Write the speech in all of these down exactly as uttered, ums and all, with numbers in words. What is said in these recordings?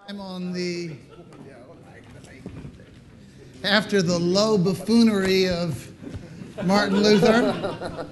I'm on the, after the low buffoonery of Martin Luther.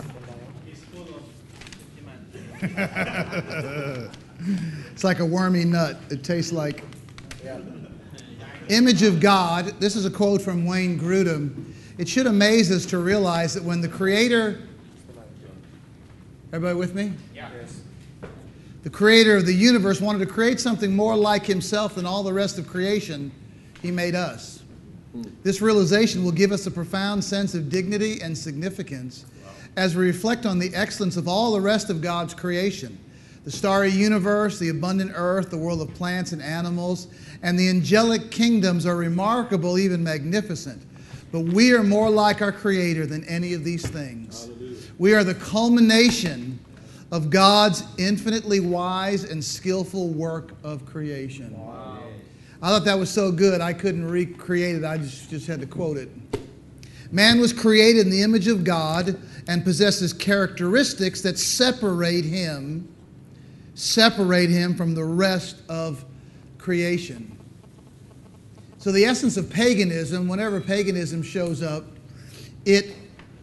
It's like a wormy nut. It tastes like image of God. This is a quote from Wayne Grudem. It should amaze us to realize that when the Creator, everybody with me? Yeah. Yes. The Creator of the universe wanted to create something more like Himself than all the rest of creation, He made us. This realization will give us a profound sense of dignity and significance as we reflect on the excellence of all the rest of God's creation. The starry universe, the abundant earth, the world of plants and animals, and the angelic kingdoms are remarkable, even magnificent. But we are more like our Creator than any of these things. Hallelujah. We are the culmination of God's infinitely wise and skillful work of creation. Wow. I thought that was so good I couldn't recreate it. I just, just had to quote it. Man was created in the image of God and possesses characteristics that separate him, separate him from the rest of creation. So the essence of paganism, whenever paganism shows up, it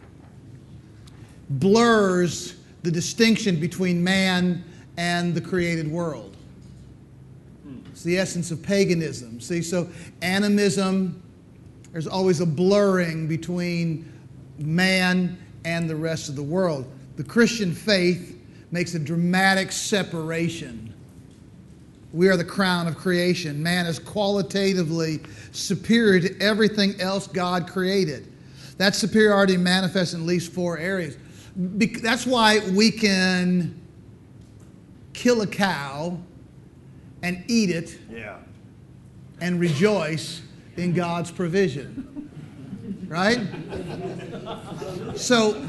blurs the distinction between man and the created world. It's the essence of paganism. See, so animism, there's always a blurring between man and the rest of the world. The Christian faith makes a dramatic separation. We are the crown of creation. Man is qualitatively superior to everything else God created. That superiority manifests in at least four areas. That's why we can kill a cow and eat it yeah. and rejoice in God's provision. Right? So,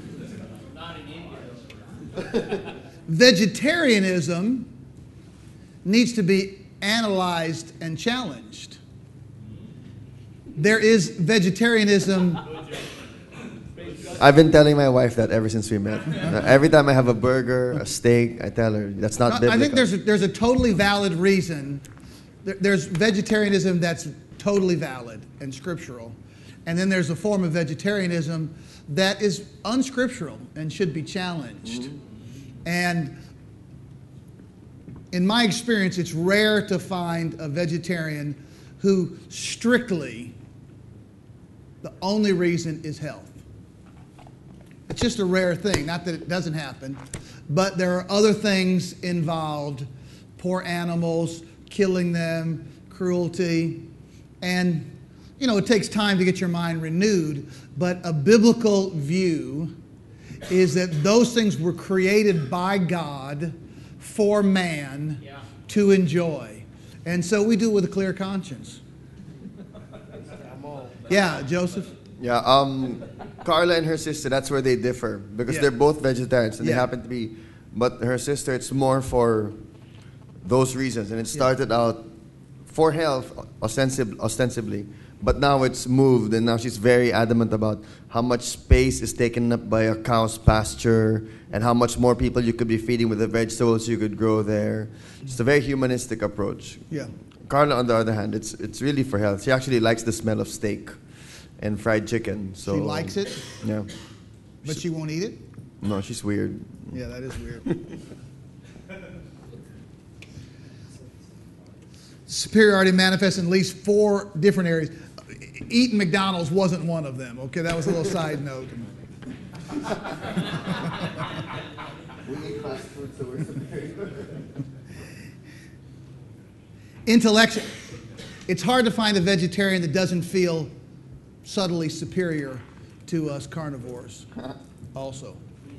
vegetarianism needs to be analyzed and challenged. There is vegetarianism. I've been telling my wife that ever since we met. Every time I have a burger, a steak, I tell her that's not biblical. I think there's a, there's a totally valid reason. There, there's vegetarianism that's totally valid and scriptural. And then there's a form of vegetarianism that is unscriptural and should be challenged. Mm-hmm. And in my experience, it's rare to find a vegetarian who strictly, the only reason is health. It's just a rare thing. Not that it doesn't happen, but there are other things involved. Poor animals, killing them, cruelty. And, you know, it takes time to get your mind renewed, but a biblical view is that those things were created by God for man yeah. to enjoy. And so we do it with a clear conscience. Yeah, Joseph? Yeah, um, Carla and her sister, that's where they differ. Because yeah. they're both vegetarians and yeah. they happen to be. But her sister, it's more for those reasons. And it started yeah. out for health, ostensib- ostensibly. But now it's moved, and now she's very adamant about how much space is taken up by a cow's pasture and how much more people you could be feeding with the vegetables you could grow there. It's a very humanistic approach. Yeah. Carla, on the other hand, it's it's really for health. She actually likes the smell of steak and fried chicken. So she likes it? Yeah. But she, she won't eat it? No, she's weird. Yeah, that is weird. Superiority manifests in at least four different areas. Eating McDonald's wasn't one of them. Okay, that was a little side note. We eat fast food, so we're superior. Intellectual. It's hard to find a vegetarian that doesn't feel subtly superior to us carnivores also.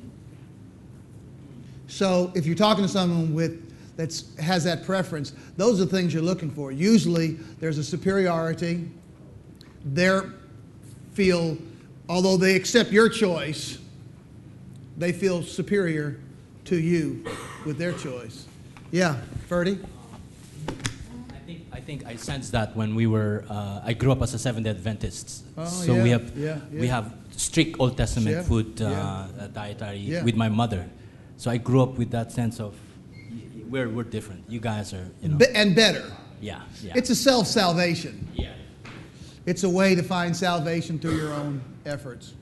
So if you're talking to someone with that has that preference, those are the things you're looking for. Usually there's a superiority. They feel, although they accept your choice, they feel superior to you with their choice. Yeah, Ferdy? I think I think I sensed that when we were. Uh, I grew up as a Seventh-day Adventist, oh, so yeah, we have yeah, yeah. we have strict Old Testament yeah, food uh, yeah. uh, dietary yeah. with my mother. So I grew up with that sense of we're we're different. You guys are, you know. Be- and better. Yeah, yeah. It's a self-salvation. yeah. It's a way to find salvation through your own efforts.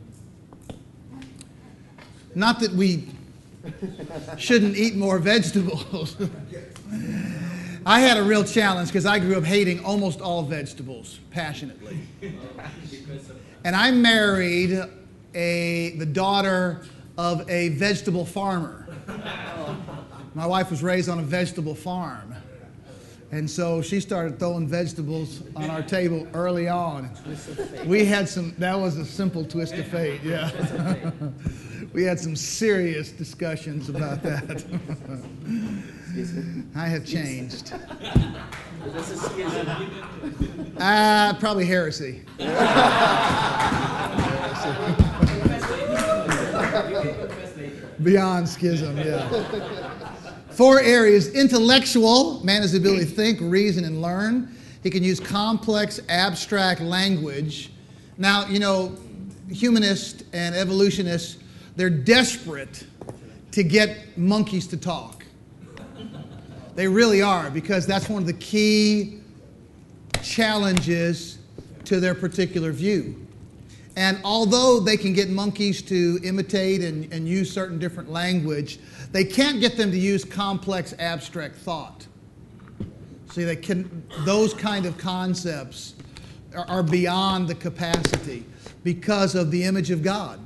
Not that we shouldn't eat more vegetables. I had a real challenge because I grew up hating almost all vegetables passionately. And I married a the daughter of a vegetable farmer. My wife was raised on a vegetable farm. And so she started throwing vegetables on our table early on. We had some, that was a simple twist of fate, yeah. We had some serious discussions about that. I have changed. Ah, uh, probably heresy. Beyond schism, yeah. Four areas. Intellectual, man has the ability to think, reason, and learn. He can use complex, abstract language. Now, you know, humanists and evolutionists, they're desperate to get monkeys to talk. They really are, because that's one of the key challenges to their particular view. And although they can get monkeys to imitate and, and use certain different language, they can't get them to use complex abstract thought. See, they can, those kind of concepts are, are beyond the capacity because of the image of God.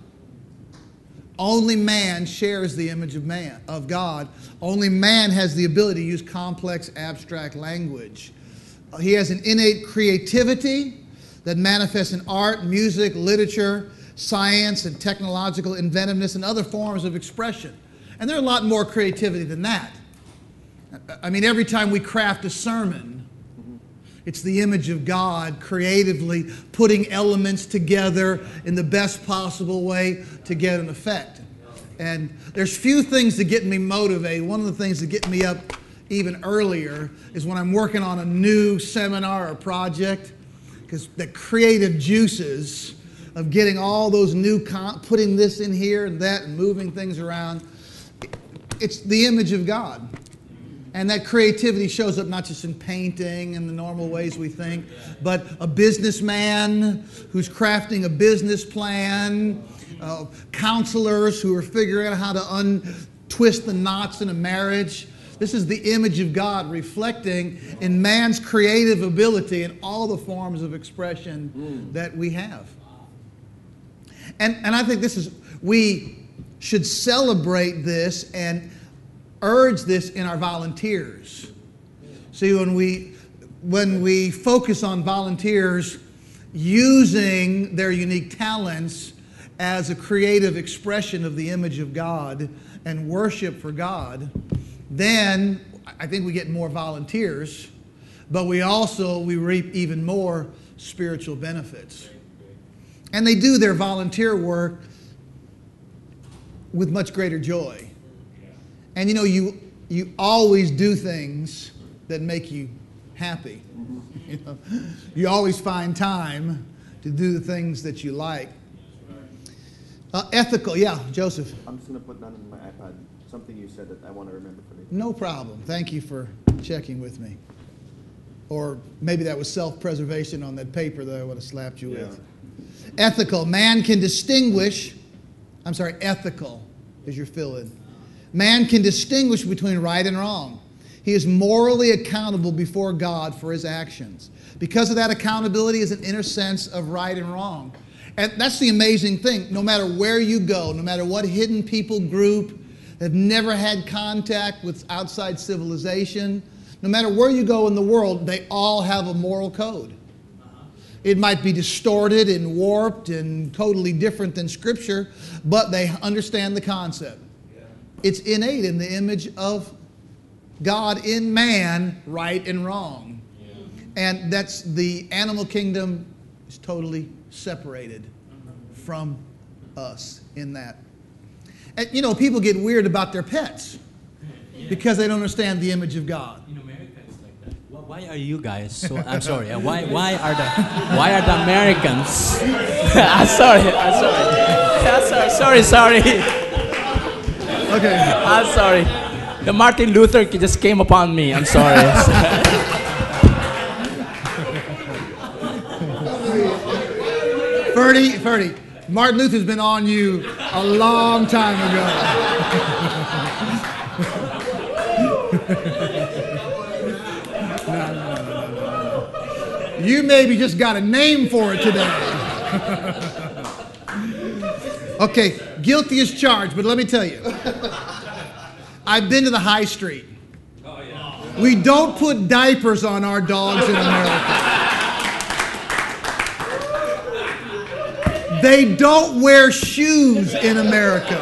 Only man shares the image of man, of God. Only man has the ability to use complex abstract language. Uh, he has an innate creativity that manifests in art, music, literature, science, and technological inventiveness and other forms of expression. And there's a lot more creativity than that. I mean, every time we craft a sermon, it's the image of God creatively putting elements together in the best possible way to get an effect. And there's few things that get me motivated. One of the things that get me up even earlier is when I'm working on a new seminar or project, because the creative juices of getting all those new, con- putting this in here and that and moving things around, it's the image of God. And that creativity shows up not just in painting and the normal ways we think, but a businessman who's crafting a business plan, uh, counselors who are figuring out how to untwist the knots in a marriage. This is the image of God reflecting in man's creative ability in all the forms of expression mm. that we have. And, and I think this is, we should celebrate this and urge this in our volunteers. See, when we when we focus on volunteers using their unique talents as a creative expression of the image of God and worship for God, then I think we get more volunteers, but we also we reap even more spiritual benefits. And they do their volunteer work with much greater joy. And you know, you you always do things that make you happy. You know, you always find time to do the things that you like. Uh, ethical, yeah, Joseph. I'm just going to put down on my iPad something you said that I want to remember for later. No problem. Thank you for checking with me. Or maybe that was self-preservation on that paper that I would have slapped you yeah. with. Ethical. Man can distinguish, I'm sorry, ethical is your fill-in. Man can distinguish between right and wrong. He is morally accountable before God for his actions. Because of that accountability is an inner sense of right and wrong. And that's the amazing thing. No matter where you go, no matter what hidden people group have never had contact with outside civilization, no matter where you go in the world, they all have a moral code. It might be distorted and warped and totally different than Scripture, but they understand the concept. It's innate in the image of God in man, right and wrong. Yeah. And that's the animal kingdom is totally separated mm-hmm. from us in that. And you know, people get weird about their pets yeah. because they don't understand the image of God. In America, it's like that. Well, why are you guys so? I'm sorry. Uh, why why are the why are the Americans? I'm sorry. I'm sorry. I'm sorry. Sorry. Sorry. Okay. I'm sorry. the Martin Luther just came upon me. I'm sorry. Ferdy, Ferdy, Martin Luther's been on you a long time ago. no, no, no, no. You maybe just got a name for it today. Okay, guilty as charged, but let me tell you. I've been to the high street. We don't put diapers on our dogs in America. They don't wear shoes in America.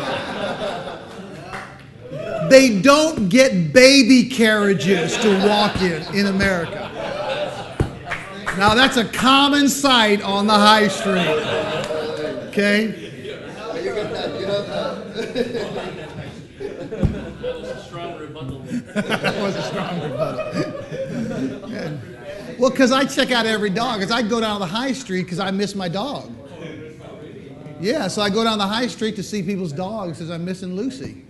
They don't get baby carriages to walk in in America. Now that's a common sight on the high street. Okay? That was a strong rebuttal. Yeah. Well, because I check out every dog. Because I go down the high street because I miss my dog. Yeah, so I go down the high street to see people's dogs because I'm missing Lucy.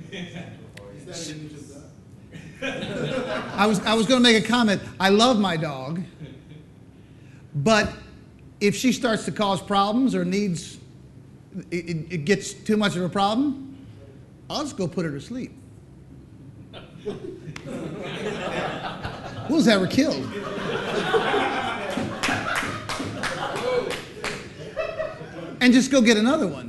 I was, I was going to make a comment. I love my dog, but if she starts to cause problems or needs, it, it gets too much of a problem, I'll just go put her to sleep. We'll just have her killed. And just go get another one.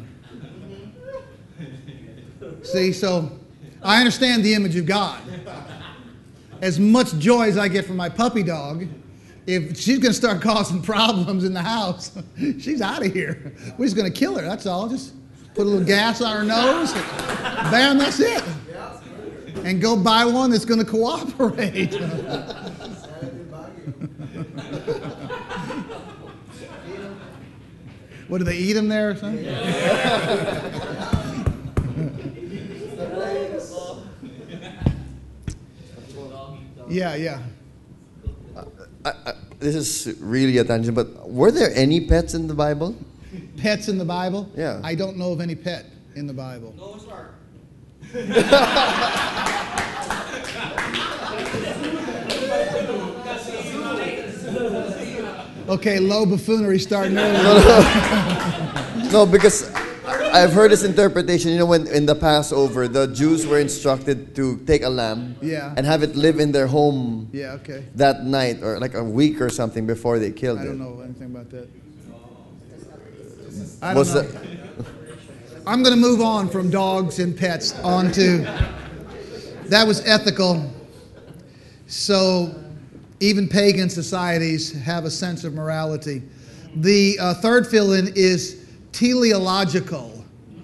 See, so I understand the image of God. As much joy as I get from my puppy dog, if she's going to start causing problems in the house, she's out of here. We're just going to kill her, that's all. Just put a little gas on her nose, and bam, that's it. And go buy one that's going to cooperate. What, do they eat them there or something? Yeah, yeah. I, I, this is really a tangent, but were there any pets in the Bible? Pets in the Bible? Yeah. I don't know of any pet in the Bible. Noah's Ark. Okay, low buffoonery starting early. No, no. No, because I've heard this interpretation. You know, when in the Passover, the Jews were instructed to take a lamb Yeah. and have it live in their home Yeah, okay. that night or like a week or something before they killed I it. don't know anything about that. I don't Was know. that- I'm going to move on from dogs and pets on to, that was ethical. So even pagan societies have a sense of morality. The uh, third fill-in is teleological.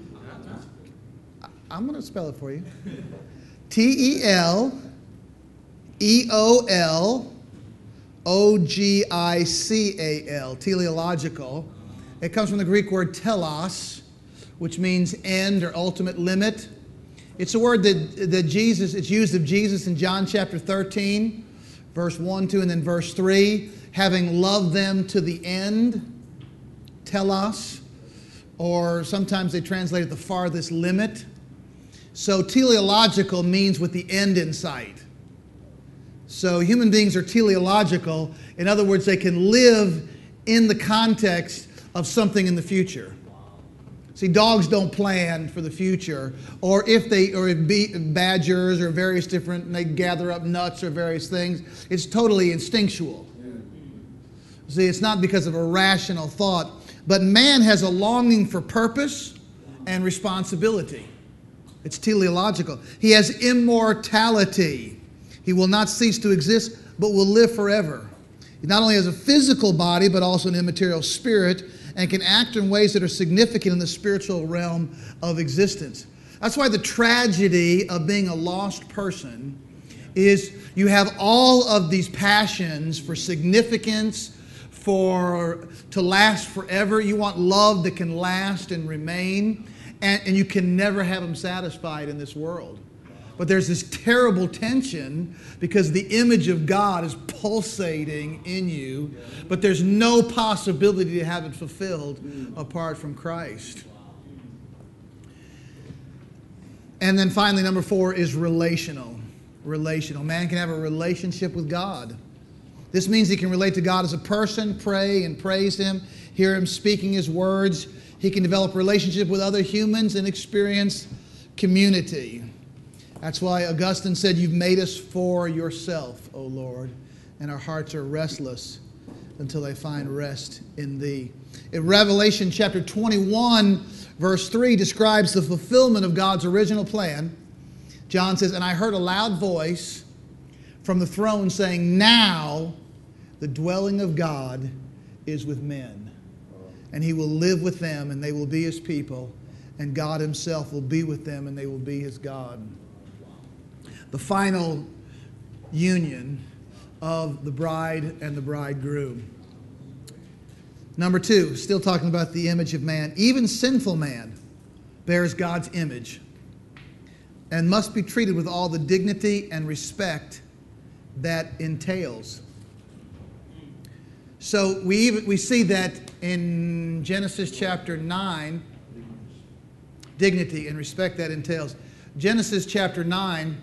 I'm going to spell it for you. T E L E O L O G I C A L, teleological. It comes from the Greek word telos, which means end or ultimate limit. It's a word that, that Jesus, it's used of Jesus in John chapter thirteen, verse one, two, and then verse three. Having loved them to the end, telos, or sometimes they translate it the farthest limit. So teleological means with the end in sight. So human beings are teleological. In other words, they can live in the context of something in the future. See, dogs don't plan for the future, or if they, or if be, badgers or various different, and they gather up nuts or various things. It's totally instinctual. See, it's not because of a rational thought, but man has a longing for purpose and responsibility. It's teleological. He has immortality. He will not cease to exist, but will live forever. He not only has a physical body, but also an immaterial spirit, and can act in ways that are significant in the spiritual realm of existence. That's why the tragedy of being a lost person is you have all of these passions for significance, for to last forever. You want love that can last and remain, and, and you can never have them satisfied in this world. But there's this terrible tension because the image of God is pulsating in you, but there's no possibility to have it fulfilled apart from Christ. And then finally, number four is relational. relational. Man can have a relationship with God. This means he can relate to God as a person, pray and praise Him, hear Him speaking His words. He can develop a relationship with other humans and experience community. That's why Augustine said, "You've made us for yourself, O Lord, and our hearts are restless until they find rest in Thee." In Revelation chapter twenty-one, verse three describes the fulfillment of God's original plan. John says, "And I heard a loud voice from the throne saying, 'Now the dwelling of God is with men, and He will live with them, and they will be His people, and God Himself will be with them, and they will be His God.'" The final union of the bride and the bridegroom. Number two, still talking about the image of man. Even sinful man bears God's image and must be treated with all the dignity and respect that entails. So we even, we see that in Genesis chapter nine, dignity and respect that entails. Genesis chapter nine,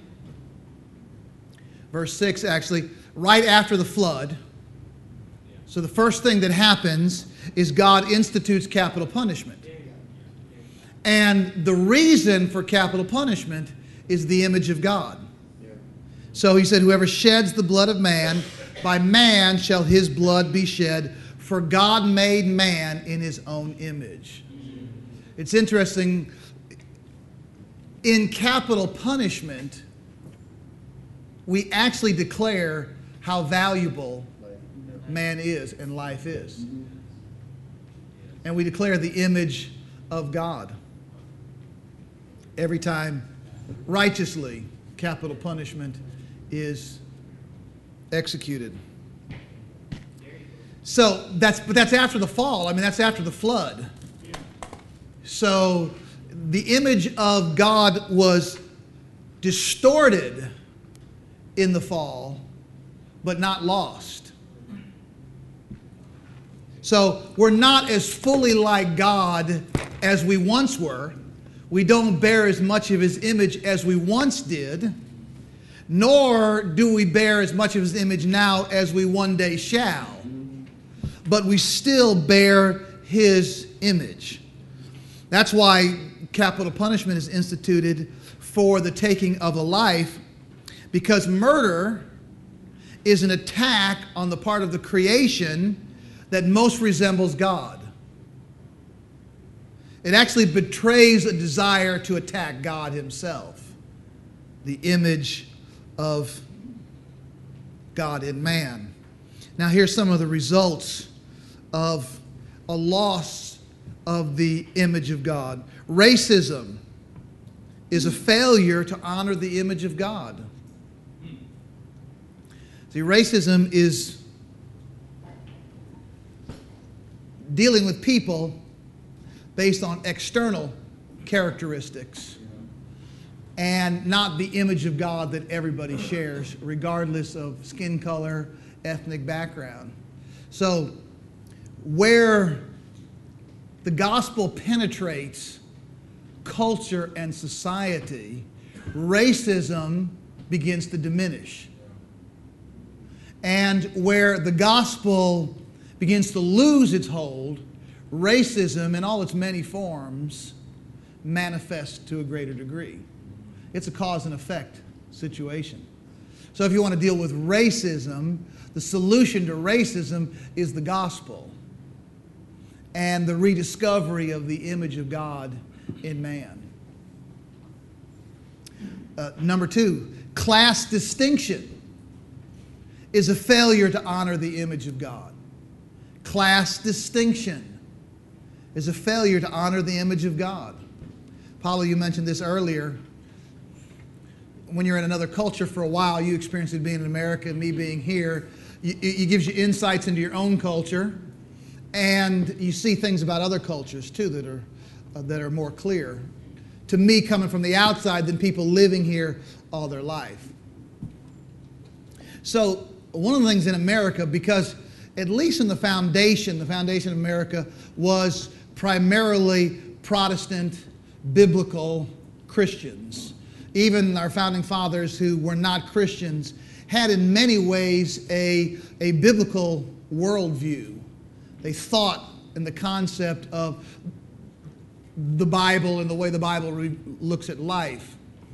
verse six, actually, right after the flood. So the first thing that happens is God institutes capital punishment. And the reason for capital punishment is the image of God. So He said, "Whoever sheds the blood of man, by man shall his blood be shed, for God made man in His own image." It's interesting, in capital punishment, we actually declare how valuable man is and life is. And we declare the image of God. Every time righteously capital punishment is executed. So that's, but that's after the fall. I mean, that's after the flood. So the image of God was distorted in the fall, but not lost. So we're not as fully like God as we once were. We don't bear as much of His image as we once did, nor do we bear as much of His image now as we one day shall. But we still bear His image. That's why capital punishment is instituted for the taking of a life, because murder is an attack on the part of the creation that most resembles God. It actually betrays a desire to attack God Himself, the image of God in man. Now here's some of the results of a loss of the image of God. Racism is a failure to honor the image of God. See, racism is dealing with people based on external characteristics and not the image of God that everybody shares, regardless of skin color, ethnic background. So, where the gospel penetrates culture and society, racism begins to diminish. And where the gospel begins to lose its hold, racism in all its many forms manifests to a greater degree. It's a cause and effect situation. So if you want to deal with racism, the solution to racism is the gospel and the rediscovery of the image of God in man. Uh, number two, class distinction is a failure to honor the image of God. Class distinction is a failure to honor the image of God. Paulo, you mentioned this earlier. When you're in another culture for a while, you experience it being in America and me being here. It, it gives you insights into your own culture, and you see things about other cultures too that are uh, that are more clear to me coming from the outside than people living here all their life. So one of the things in America, because at least in the foundation, the foundation of America was primarily Protestant, biblical Christians. even our founding fathers who were not Christians, had in many ways a, a biblical worldview. They thought in the concept of the Bible and the way the Bible re- looks at life.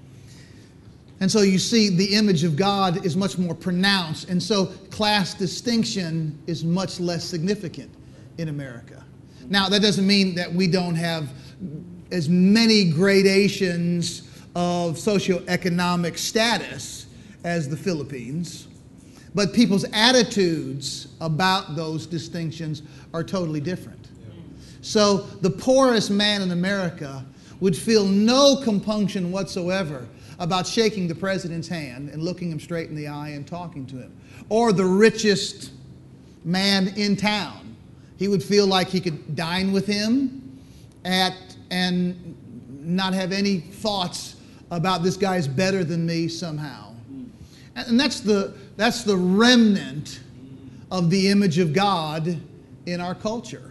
And so you see the image of God is much more pronounced. And so class distinction is much less significant in America. Now, that doesn't mean that we don't have as many gradations of socioeconomic status as the Philippines, but people's attitudes about those distinctions are totally different. So the poorest man in America would feel no compunction whatsoever about shaking the president's hand and looking him straight in the eye and talking to him. Or the richest man in town. He would feel like he could dine with him at, and not have any thoughts about this guy's better than me somehow. And that's the, that's the remnant of the image of God in our culture.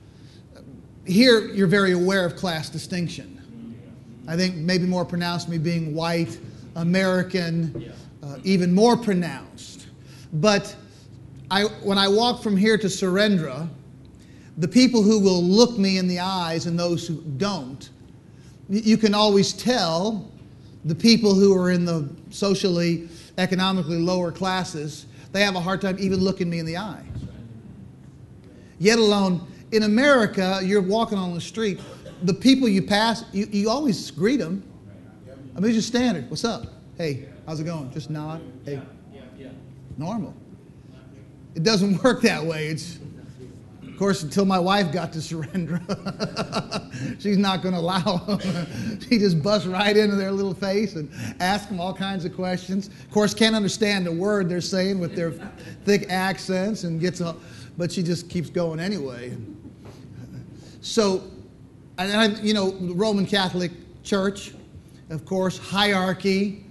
Here, you're very aware of class distinction. I think maybe more pronounced, me being white, American, uh, even more pronounced. But I, when I walk from here to Surrendra, the people who will look me in the eyes and those who don't, you can always tell the people who are in the socially, economically lower classes, they have a hard time even looking me in the eye. Yet alone, in America, you're walking on the street, the people you pass, you, you always greet them. I mean, it's just standard. What's up? Hey, how's it going? Just nod. Hey. Normal. It doesn't work that way. It's, of course, until my wife got to Surrendra, she's not going to allow them. She just busts right into their little face and asks them all kinds of questions. Of course, can't understand a word they're saying with their thick accents and gets a, but she just keeps going anyway. So, and I, you know, the Roman Catholic Church, of course, hierarchy,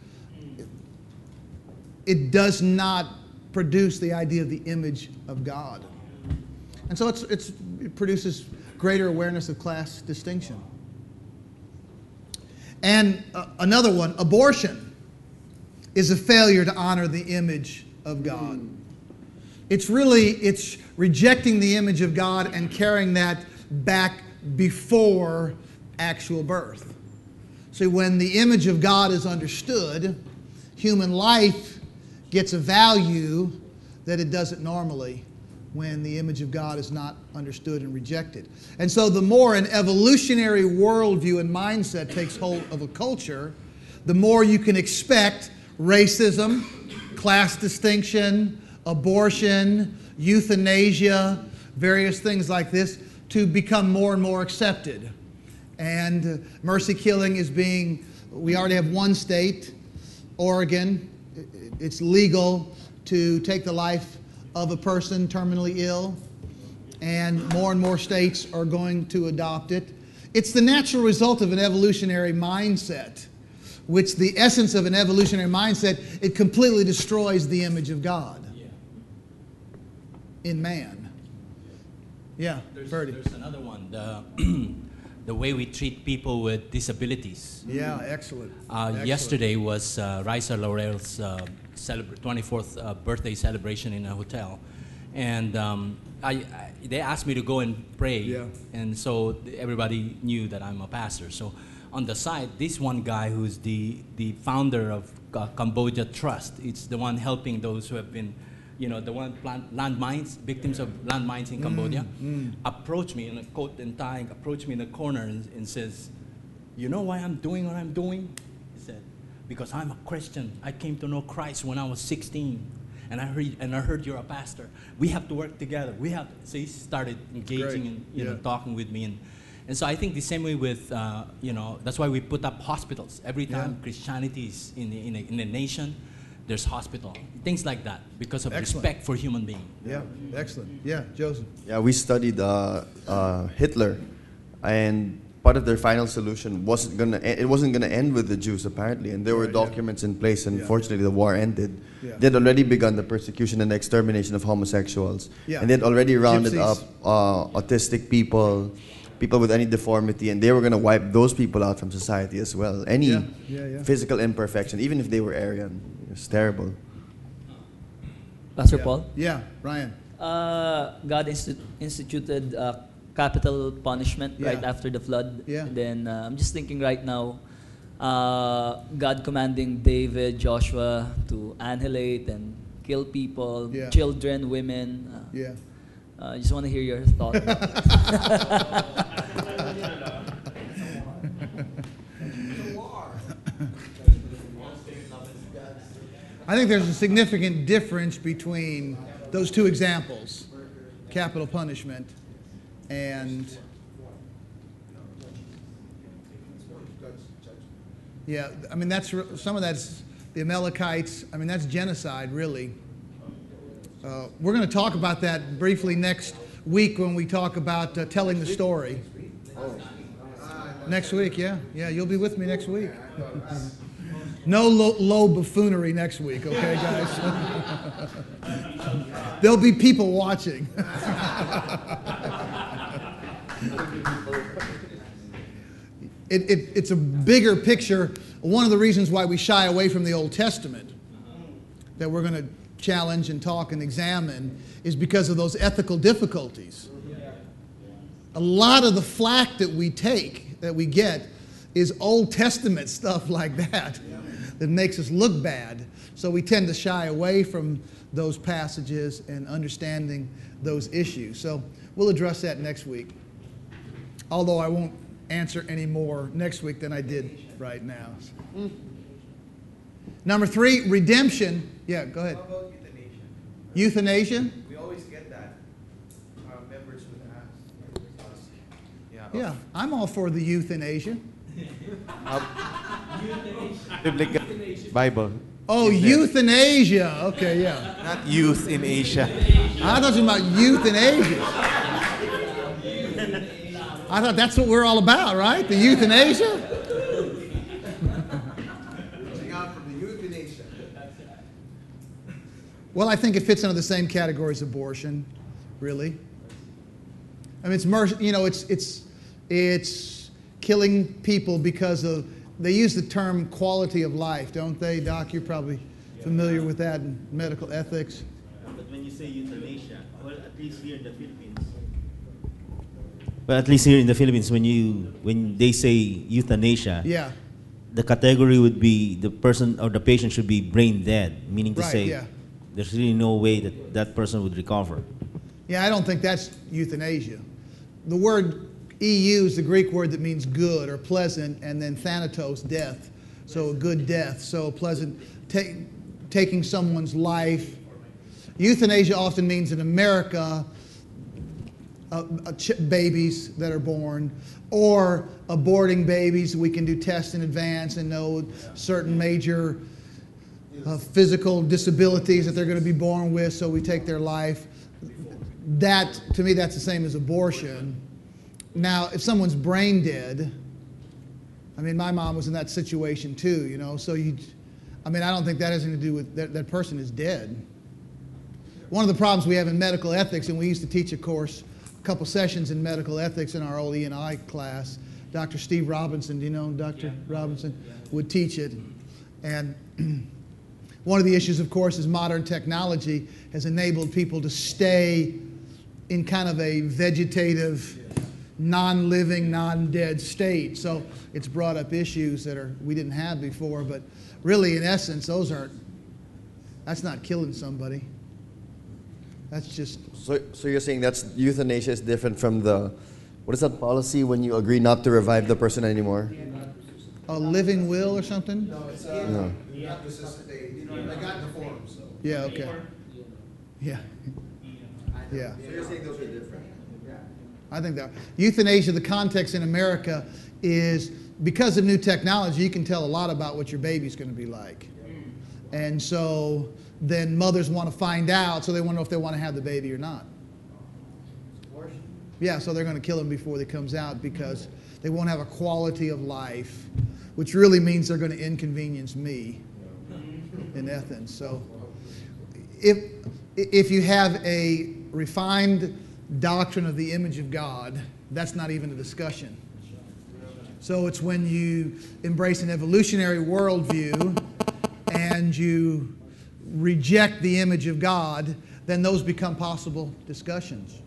it does not produce the idea of the image of God. And so it's, it's, it produces greater awareness of class distinction. And uh, another one, abortion, is a failure to honor the image of God. It's really, it's rejecting the image of God and carrying that back before actual birth. See, when the image of God is understood, human life gets a value that it doesn't normally when the image of God is not understood and rejected. And so the more an evolutionary worldview and mindset takes hold of a culture, the more you can expect racism, class distinction, abortion, euthanasia, various things like this to become more and more accepted. And uh, mercy killing is being, we already have one state, Oregon, it's legal to take the life of a person terminally ill, and more and more states are going to adopt it. It's the natural result of an evolutionary mindset, which the essence of an evolutionary mindset, it completely destroys the image of God in man. Yeah, there's, Ferdy. there's another one, the, the way we treat people with disabilities. Yeah, excellent. Uh, excellent. Yesterday was uh, Raisa Laurel's uh, celebra- twenty-fourth uh, birthday celebration in a hotel. And um, I, I, they asked me to go and pray. Yeah. And so everybody knew that I'm a pastor. So on the side, this one guy who's the, the founder of uh, Cambodia Trust, it's the one helping those who have been, you know, the one plant landmines, victims of landmines in Cambodia, mm. approached me in a coat and tie, approached me in the corner and, and says, you know why I'm doing what I'm doing? He said, because I'm a Christian. I came to know Christ when I was sixteen. And I heard, and I heard you're a pastor. We have to work together. We have to. So he started engaging Great. and you Yeah. know talking with me. And, and so I think the same way with, uh, you know, that's why we put up hospitals. Every time Yeah. Christianity is in, the, in, a, in a nation, there's hospital. Things like that because of Excellent. respect for human being. Yeah, excellent. Yeah, Joseph. Yeah, we studied uh, uh, Hitler, and part of their final solution wasn't gonna. It wasn't gonna end with the Jews apparently, and there were Right, yeah. documents in place. And Yeah. fortunately, the war ended. Yeah. They'd already begun the persecution and extermination of homosexuals, Yeah. and they'd already rounded Gypsies. up uh, autistic people, people with any deformity, and they were going to wipe those people out from society as well. Any Yeah, yeah, yeah. physical imperfection, even if they were Aryan, it's terrible. Pastor Yeah. Paul? Yeah, Ryan. Uh, God insti- instituted uh, capital punishment Yeah. right after the flood. Yeah. And then uh, I'm just thinking right now, uh, God commanding David, Joshua to annihilate and kill people, Yeah. children, women. Uh, Yeah. uh, I just want to hear your thought. I think there's a significant difference between those two examples, capital punishment and, yeah, I mean, that's, re- some of that's the Amalekites, I mean, that's genocide, really. Uh, we're going to talk about that briefly next week when we talk about uh, telling the story. Next week, yeah. Yeah, you'll be with me next week. No low, low buffoonery next week, okay, guys? There'll be people watching. it, it, it's a bigger picture. One of the reasons why we shy away from the Old Testament that we're going to challenge and talk and examine is because of those ethical difficulties. A lot of the flack that we take, that we get, is Old Testament stuff like that that makes us look bad. So we tend to shy away from those passages and understanding those issues. So we'll address that next week. Although I won't answer any more next week than I did right now. Number three, redemption. Yeah, go ahead. How about euthanasia? Euthanasia? We always get that. Our members would ask us. Yeah. Yeah, I'm all for the euthanasia. Biblical Bible. Oh, euthanasia. Okay, yeah. Not youth in Asia. I thought you were about euthanasia. I thought that's what we're all about, right? The euthanasia? Well, I think it fits under the same category as abortion, really. I mean, it's mer- you know, it's it's it's killing people because of, they use the term quality of life, don't they, Doc? You're probably familiar with that in medical ethics. But when you say euthanasia, well, at least here in the Philippines. Well, at least here in the Philippines, when you when they say euthanasia, Yeah, the category would be the person or the patient should be brain dead, meaning to Right, say yeah. there's really no way that that person would recover. yeah. I don't think that's euthanasia. The word E U is the Greek word that means good or pleasant, and then thanatos, death. So a good death. So pleasant, ta- taking someone's life. Euthanasia often means in America uh, uh, ch- babies that are born, or aborting babies. We can do tests in advance and know certain major uh, physical disabilities that they're going to be born with, so we take their life. That, to me, that's the same as abortion. Now, if someone's brain dead, I mean, my mom was in that situation too, you know, so you, I mean, I don't think that has anything to do with, that, that person is dead. One of the problems we have in medical ethics, and we used to teach a course, a couple sessions in medical ethics in our old E and I class. Doctor Steve Robinson, do you know Doctor Yeah. Robinson? Yeah. Would teach it. And one of the issues, of course, is modern technology has enabled people to stay in kind of a vegetative, non-living, non-dead state. So it's brought up issues that are we didn't have before, but really, in essence, those aren't, that's not killing somebody. That's just... So, so you're saying that's euthanasia is different from the, what is that policy when you agree not to revive the person anymore? A living will or something? No, it's uh, No. not resuscitate. You know, they got the form, so. Yeah, okay. Yeah. Yeah. So you're saying those are different? I think that euthanasia, the context in America is because of new technology, you can tell a lot about what your baby's going to be like. And so then mothers want to find out, so they want to know if they want to have the baby or not. Yeah, so they're going to kill him before it comes out because they won't have a quality of life, which really means they're going to inconvenience me in Athens. So if if you have a refined doctrine of the image of God, that's not even a discussion. So it's when you embrace an evolutionary worldview and you reject the image of God, then those become possible discussions.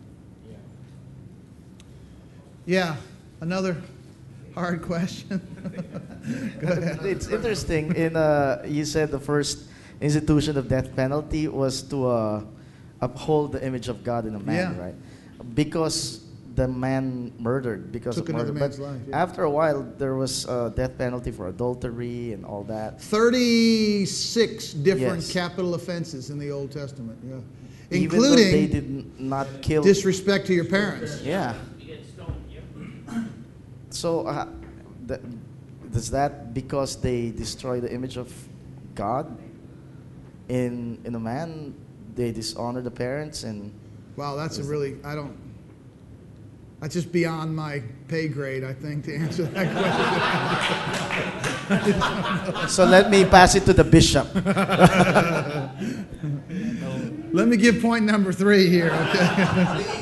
Yeah, another hard question. Go ahead. It's interesting. In uh, you said the first institution of death penalty was to uh, uphold the image of God in a man, Yeah. right? Because the man murdered because Took of murder. another man's But life, yeah. after a while, there was uh, death penalty for adultery and all that. thirty-six different Yes. capital offenses in the Old Testament, yeah. Even though they Including did n- not kill. disrespect to your parents. Yeah. So, uh, th- does that because they destroy the image of God in in a man, they dishonor the parents and. Wow, that's a really, I don't, that's just beyond my pay grade, I think, to answer that question. So let me pass it to the bishop. Let me give point number three here, okay?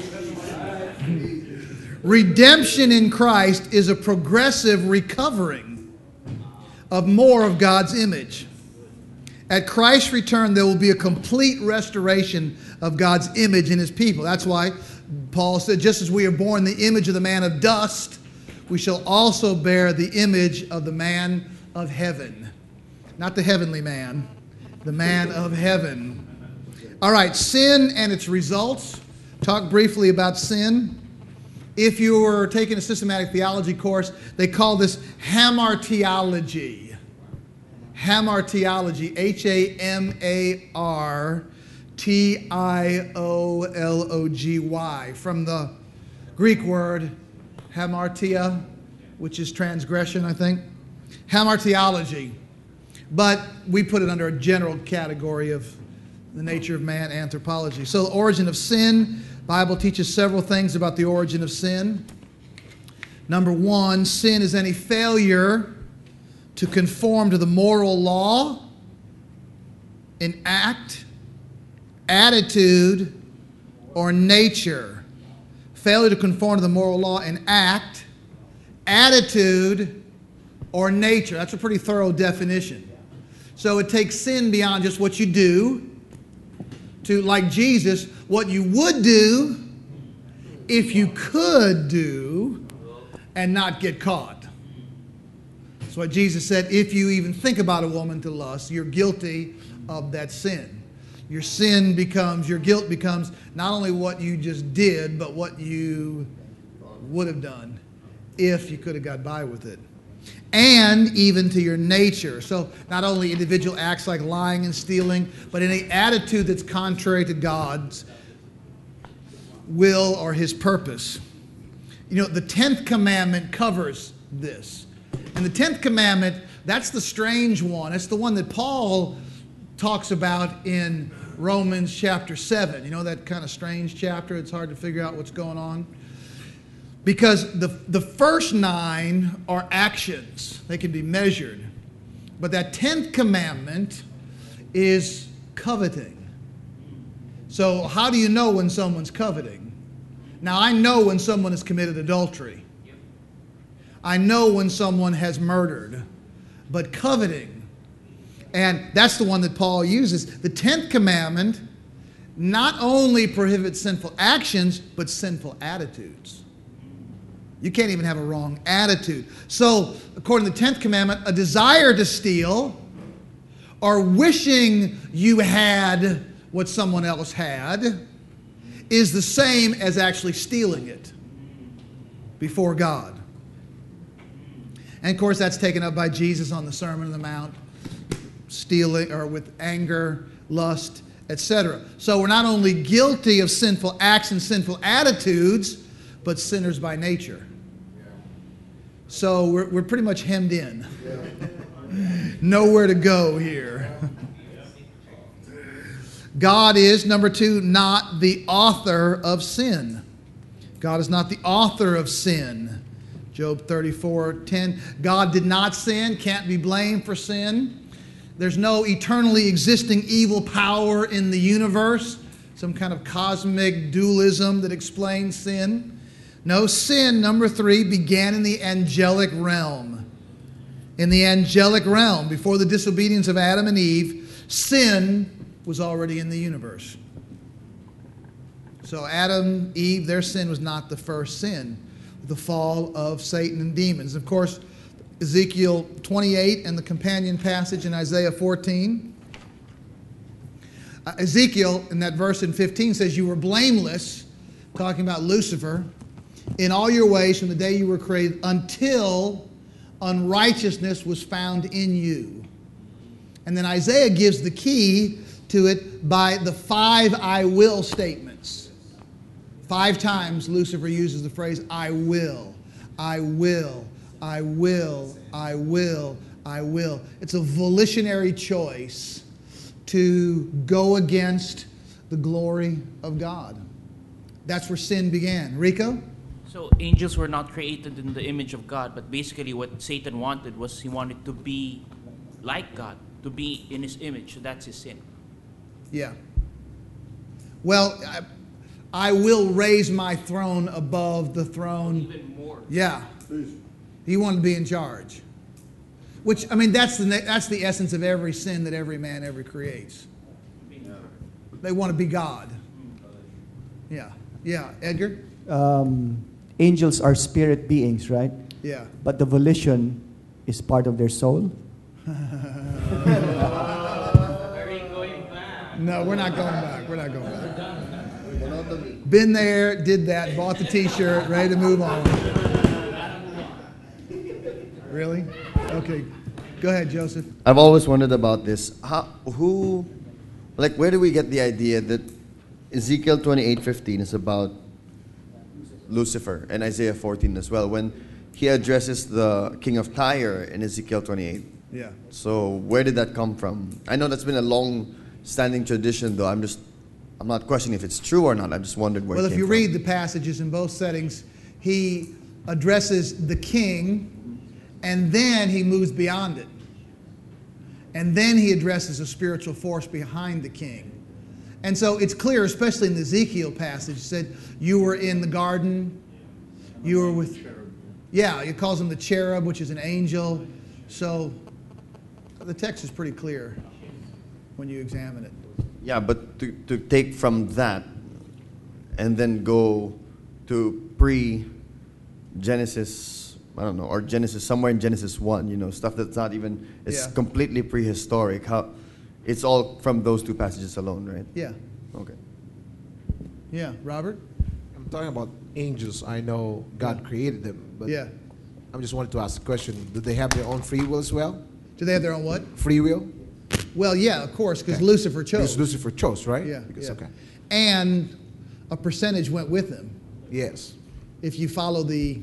Redemption in Christ is a progressive recovering of more of God's image. At Christ's return, there will be a complete restoration of God's image in His people. That's why Paul said, just as we are born the image of the man of dust, we shall also bear the image of the man of heaven. Not the heavenly man, the man of heaven. All right, sin and its results. Talk briefly about sin. If you were taking a systematic theology course, they call this hamartiology. Hamartiology, H A M A R T I O L O G Y, from the Greek word hamartia, which is transgression, I think. Hamartiology. But we put it under a general category of the nature of man, anthropology. So the origin of sin, Bible teaches several things about the origin of sin. Number one, sin is any failure to conform to the moral law in act, attitude, or nature. Failure to conform to the moral law in act, attitude, or nature. That's a pretty thorough definition. So it takes sin beyond just what you do to, like Jesus, what you would do if you could do and not get caught. That's what Jesus said. If you even think about a woman to lust, you're guilty of that sin. Your sin becomes, your guilt becomes not only what you just did, but what you would have done if you could have got by with it. And even to your nature. So not only individual acts like lying and stealing, but any attitude that's contrary to God's will or His purpose. You know, the tenth commandment covers this. And the tenth commandment, that's the strange one. It's the one that Paul talks about in Romans chapter seven. You know, that kind of strange chapter. It's hard to figure out what's going on. Because the, the first nine are actions. They can be measured. But that tenth commandment is coveting. So how do you know when someone's coveting? Now, I know when someone has committed adultery. I know when someone has murdered. But coveting, and that's the one that Paul uses. The tenth commandment not only prohibits sinful actions, but sinful attitudes. You can't even have a wrong attitude. So, according to the tenth commandment, a desire to steal or wishing you had what someone else had is the same as actually stealing it before God. And of course, that's taken up by Jesus on the Sermon on the Mount, stealing or with anger, lust, et cetera. So we're not only guilty of sinful acts and sinful attitudes, but sinners by nature. So we're, we're pretty much hemmed in. Nowhere to go here. God is, number two, not the author of sin. God is not the author of sin. Job thirty-four ten. God did not sin, can't be blamed for sin. There's no eternally existing evil power in the universe, some kind of cosmic dualism that explains sin. No, sin, number three, began in the angelic realm. In the angelic realm, before the disobedience of Adam and Eve, sin was already in the universe. So Adam, Eve, their sin was not the first sin. The fall of Satan and demons. Of course, Ezekiel twenty-eight and the companion passage in Isaiah fourteen. Uh, Ezekiel, in that verse in fifteen, says, you were blameless, talking about Lucifer, in all your ways from the day you were created until unrighteousness was found in you. And then Isaiah gives the key to it by the five I will statements. Five times Lucifer uses the phrase, I will, I will, I will, I will, I will. It's a volitionary choice to go against the glory of God. That's where sin began. Rico? So angels were not created in the image of God, but basically what Satan wanted was he wanted to be like God, to be in his image. So that's his sin. Yeah. Well, I, I will raise my throne above the throne. Even more. Yeah. He wanted to be in charge. Which, I mean, that's the, that's the essence of every sin that every man ever creates. They want to be God. Yeah. Yeah. Edgar? Um, angels are spirit beings, right? Yeah. But the volition is part of their soul. No, we're not going back. We're not going back. Been there, did that, bought the t-shirt, ready to move on. Really? Okay. Go ahead, Joseph. I've always wondered about this. How, who, like, where do we get the idea that Ezekiel twenty-eight fifteen is about Lucifer and Isaiah fourteen as well, when he addresses the king of Tyre in Ezekiel twenty-eight? Yeah. So where did that come from? I know that's been a long-standing tradition, though. I'm just, I'm not questioning if it's true or not. I'm just wondering where Well, it if came you from. read the passages in both settings, he addresses the king, and then he moves beyond it. And then he addresses a spiritual force behind the king. And so it's clear, especially in the Ezekiel passage, it said, you were in the garden, you were with, yeah, it calls him the cherub, which is an angel. So the text is pretty clear when you examine it. Yeah, but to, to take from that and then go to pre-Genesis, I don't know, or Genesis, somewhere in Genesis one, you know, stuff that's not even, it's Yeah. completely prehistoric. How, it's all from those two passages alone, right? Yeah. Okay. Yeah. Robert? I'm talking about angels. I know God created them, but Yeah. I just wanted to ask a question. Do they have their own free will as well? Do they have their own what? Free will? Well, yeah, of course, because Okay. Lucifer chose. Because Lucifer chose, right? Yeah, Because, yeah. okay. And a percentage went with him. Yes. If you follow the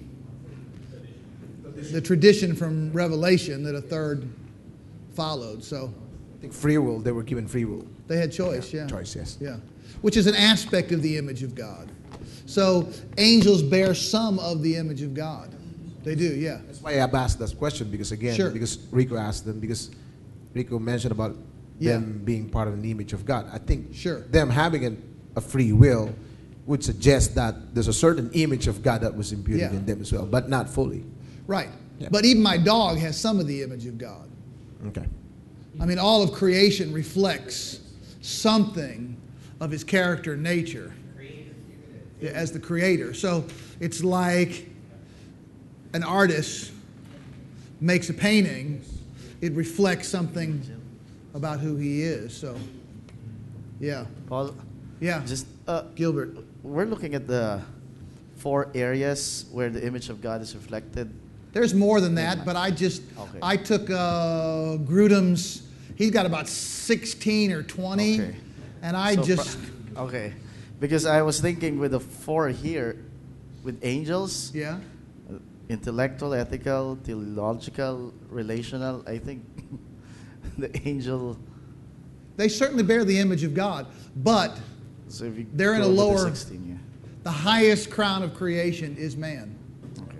the tradition from Revelation that a third followed, so I think free will, they were given free will. they had choice. Yeah, Choice, yes. Yeah, which is an aspect of the image of God. So angels bear some of the image of God. They do. Yeah. That's why I've asked that question, because again, Sure. because Rico asked them, because Rico mentioned about Yeah. them being part of the image of God. I think Sure. them having an, a free will would suggest that there's a certain image of God that was imputed Yeah. in them as well, but not fully. Right. Yeah. But even my dog has some of the image of God. Okay. I mean, all of creation reflects something of his character and nature yeah, as the creator. So it's like an artist makes a painting, it reflects something about who he is. So, yeah. Paul, Yeah. just uh, Gilbert. we're looking at the four areas where the image of God is reflected. There's more than that, but I just, Okay. I took uh, Grudem's, he's got about sixteen or twenty, Okay. and I So just, pro- okay, because I was thinking with the four here, with angels, yeah. uh, intellectual, ethical, theological, relational. I think the angel. They certainly bear the image of God, but So if you They're in go a with the lower- sixteen, yeah. the highest crown of creation is man. Okay.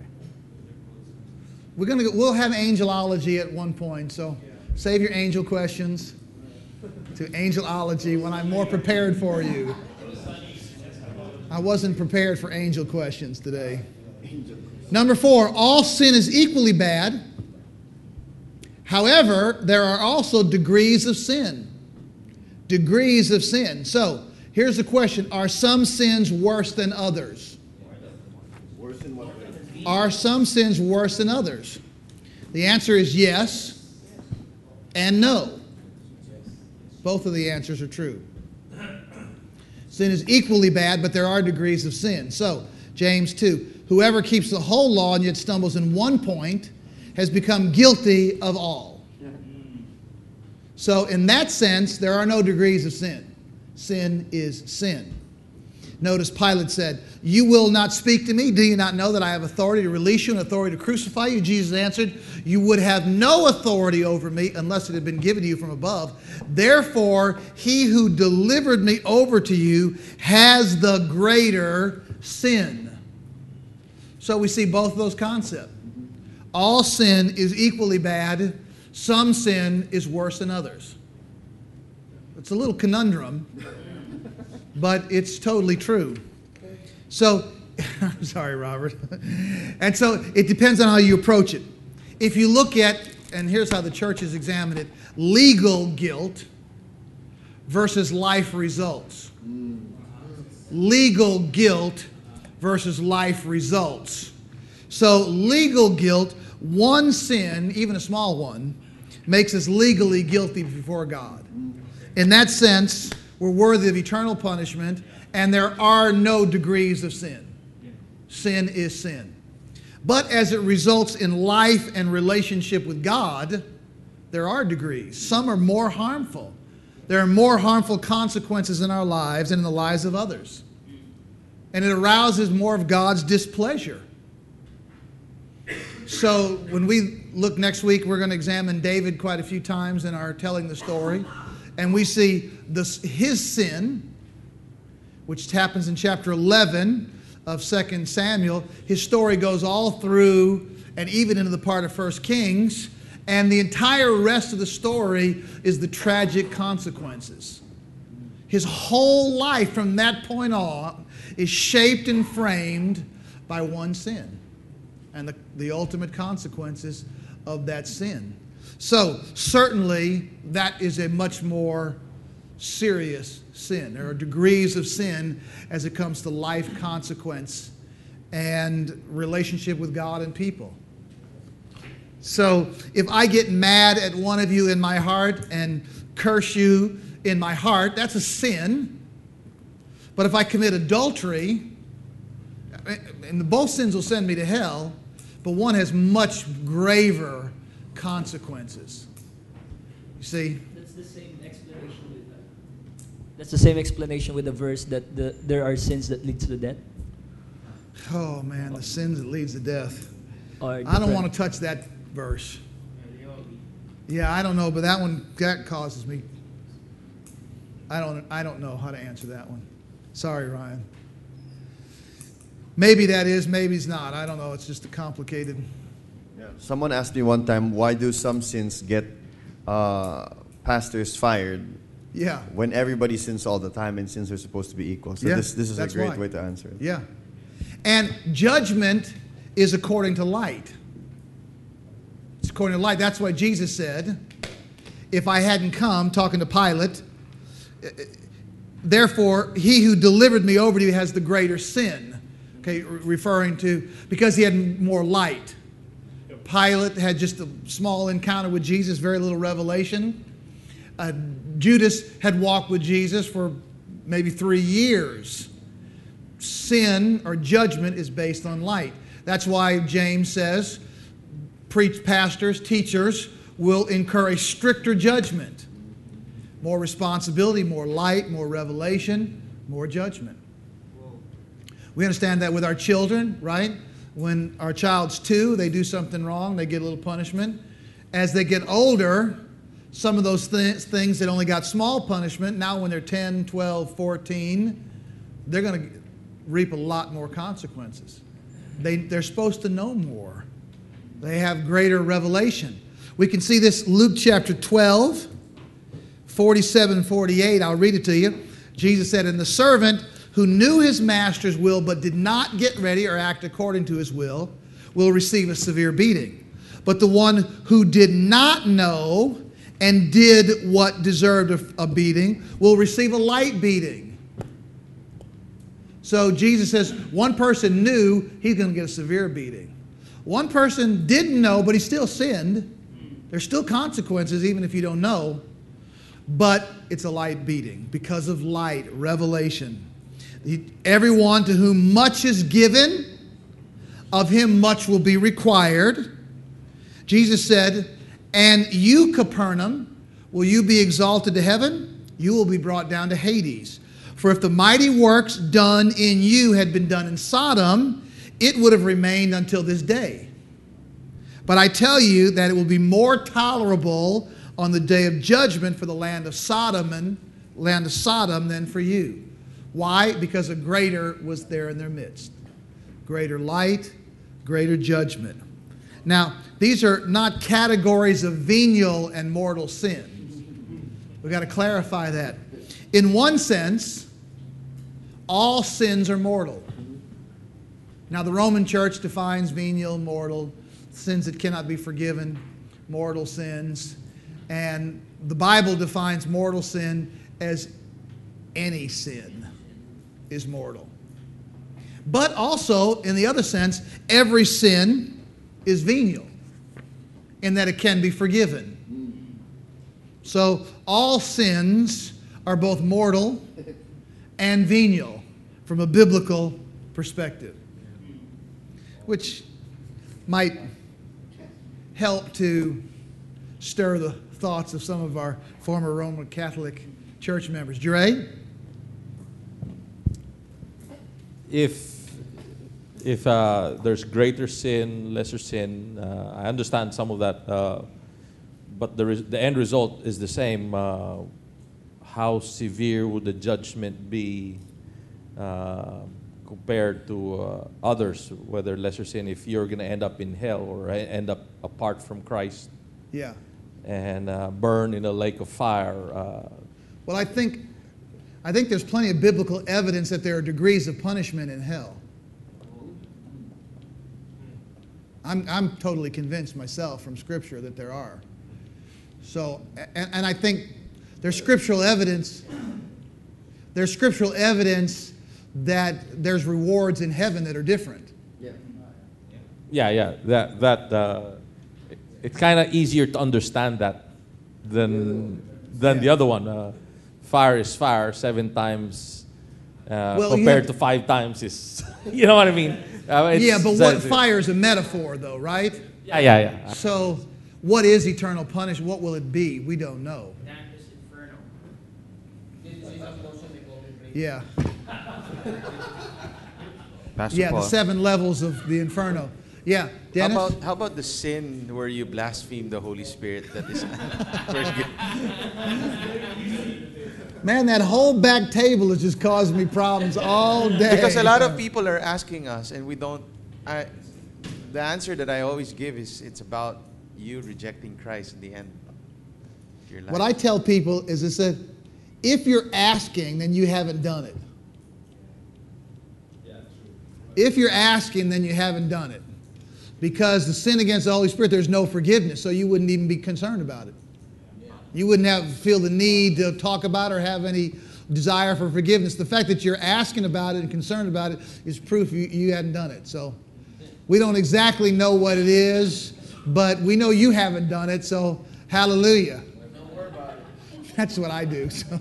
We're gonna go, we'll have angelology at one point, so save your angel questions to angelology when I'm more prepared for you. I wasn't prepared for angel questions today. Number four, all sin is equally bad. However, there are also degrees of sin. Degrees of sin. So, here's the question. Are some sins worse than others? Worse in what way? Are some sins worse than others? The answer is yes and no. Both of the answers are true. Sin is equally bad, but there are degrees of sin. So, James two, whoever keeps the whole law and yet stumbles in one point has become guilty of all. So, in that sense, there are no degrees of sin. Sin is sin. Notice Pilate said, "You will not speak to me. Do you not know that I have authority to release you and authority to crucify you?" Jesus answered, "You would have no authority over me unless it had been given to you from above. Therefore, he who delivered me over to you has the greater sin." So we see both of those concepts. All sin is equally bad. Some sin is worse than others. It's a little conundrum, but it's totally true. So, I'm sorry, Robert. And so it depends on how you approach it. If you look at, and here's how the church has examined it, legal guilt versus life results. Legal guilt versus life results. So legal guilt, one sin, even a small one, makes us legally guilty before God. In that sense, we're worthy of eternal punishment, and there are no degrees of sin. Sin is sin. But as it results in life and relationship with God, there are degrees. Some are more harmful. There are more harmful consequences in our lives and in the lives of others. And it arouses more of God's displeasure. So when we look next week, we're going to examine David quite a few times in our telling the story. And we see this, his sin, which happens in chapter eleven of Second Samuel. His story goes all through and even into the part of First Kings. And the entire rest of the story is the tragic consequences. His whole life from that point on is shaped and framed by one sin and the, the ultimate consequences of that sin. So, certainly, that is a much more serious sin. There are degrees of sin as it comes to life consequence and relationship with God and people. So, if I get mad at one of you in my heart and curse you in my heart, that's a sin. But if I commit adultery, and both sins will send me to hell, but one has much graver consequences. You see? That's the same explanation with that. That's the same explanation with the verse that the, there are sins that leads to death. Oh man, the sins that leads to death. Or I don't different- want to touch that verse. Yeah, I don't know, but that one that causes me. I don't. I don't know how to answer that one. Sorry, Ryan. Maybe that is, maybe it's not. I don't know. It's just a complicated. Yeah. Someone asked me one time, why do some sins get uh, pastors fired Yeah. when everybody sins all the time and sins are supposed to be equal? So Yeah, this, this is a that's great why. way to answer it. Yeah. And judgment is according to light. It's according to light. That's why Jesus said, if I hadn't come, talking to Pilate, therefore he who delivered me over to you has the greater sin. Okay, referring to, because he had more light. Pilate had just a small encounter with Jesus, very little revelation. Uh, Judas had walked with Jesus for maybe three years. Sin or judgment is based on light. That's why James says, preach pastors, teachers will incur a stricter judgment. More responsibility, more light, more revelation, more judgment. We understand that with our children, right? When our child's two, they do something wrong, they get a little punishment. As they get older, some of those th- things that only got small punishment, now when they're ten, twelve, fourteen, they're going to reap a lot more consequences. They, they're supposed to know more. They have greater revelation. We can see this Luke chapter twelve, forty-seven and forty-eight. I'll read it to you. Jesus said, and the servant who knew his master's will but did not get ready or act according to his will will receive a severe beating. But the one who did not know and did what deserved a, a beating will receive a light beating. So Jesus says one person knew he's going to get a severe beating. One person didn't know, but he still sinned. There's still consequences even if you don't know. But it's a light beating because of light, revelation. Everyone to whom much is given, of him much will be required. Jesus said, and you, Capernaum, will you be exalted to heaven? You will be brought down to Hades. For if the mighty works done in you had been done in Sodom, it would have remained until this day. But I tell you that it will be more tolerable on the day of judgment for the land of Sodom and land of Sodom than for you. Why? Because a greater was there in their midst. Greater light, greater judgment. Now, these are not categories of venial and mortal sins. We've got to clarify that. In one sense, all sins are mortal. Now, the Roman Church defines venial, mortal, sins that cannot be forgiven, mortal sins. And the Bible defines mortal sin as any sin is mortal. But also, in the other sense, every sin is venial in that it can be forgiven. So all sins are both mortal and venial from a biblical perspective, which might help to stir the thoughts of some of our former Roman Catholic church members. Dre? If if uh, there's greater sin, lesser sin, uh, I understand some of that, uh, but the, res- the end result is the same. Uh, how severe would the judgment be uh, compared to uh, others, whether lesser sin, if you're going to end up in hell or end up apart from Christ? Yeah. And uh, burn in a lake of fire. Uh, well, I think, I think there's plenty of biblical evidence that there are degrees of punishment in hell. I'm, I'm totally convinced myself from Scripture that there are. So, and, and I think there's scriptural evidence. There's scriptural evidence that there's rewards in heaven that are different. Yeah, yeah, yeah. That that uh, it, it's kind of easier to understand that than than yeah. the other one. Uh, fire is fire seven times uh, well, compared have, to five times is. You know what I mean? Uh, yeah, but what fire is a metaphor, though, right? Yeah, yeah, yeah. So, what is eternal punishment? What will it be? We don't know. Yeah. Pastor yeah, Paul. the seven levels of the inferno. Yeah, Dennis? How about, how about the sin where you blaspheme the Holy Spirit? That is Man, that whole back table has just caused me problems all day. Because a lot of people are asking us, and we don't. I, the answer that I always give is it's about you rejecting Christ in the end of your life. What I tell people is, is that if you're asking, then you haven't done it. If you're asking, then you haven't done it. Because the sin against the Holy Spirit, there's no forgiveness, so you wouldn't even be concerned about it. You wouldn't have feel the need to talk about or have any desire for forgiveness. The fact that you're asking about it and concerned about it is proof you, you hadn't done it. So we don't exactly know what it is, but we know you haven't done it, so hallelujah. That's what I do. So.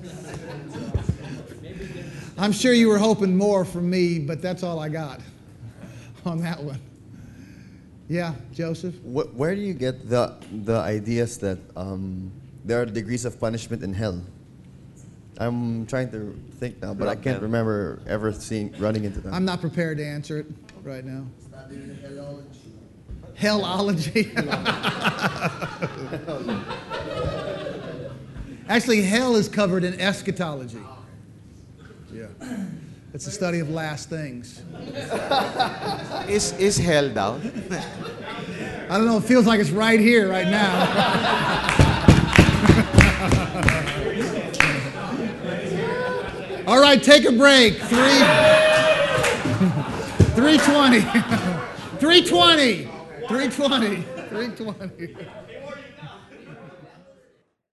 I'm sure you were hoping more from me, but that's all I got on that one. Yeah, Joseph? Wh- where do you get the the ideas that um, there are degrees of punishment in hell? I'm trying to think now, but I can't remember ever seeing running into them. I'm not prepared to answer it right now. Hellology. Actually, hell is covered in eschatology. Yeah. It's the study of last things. Is is hell down? I don't know. It feels like it's right here, right now. All right, take a break. Three. three twenty. three twenty. three twenty. three twenty.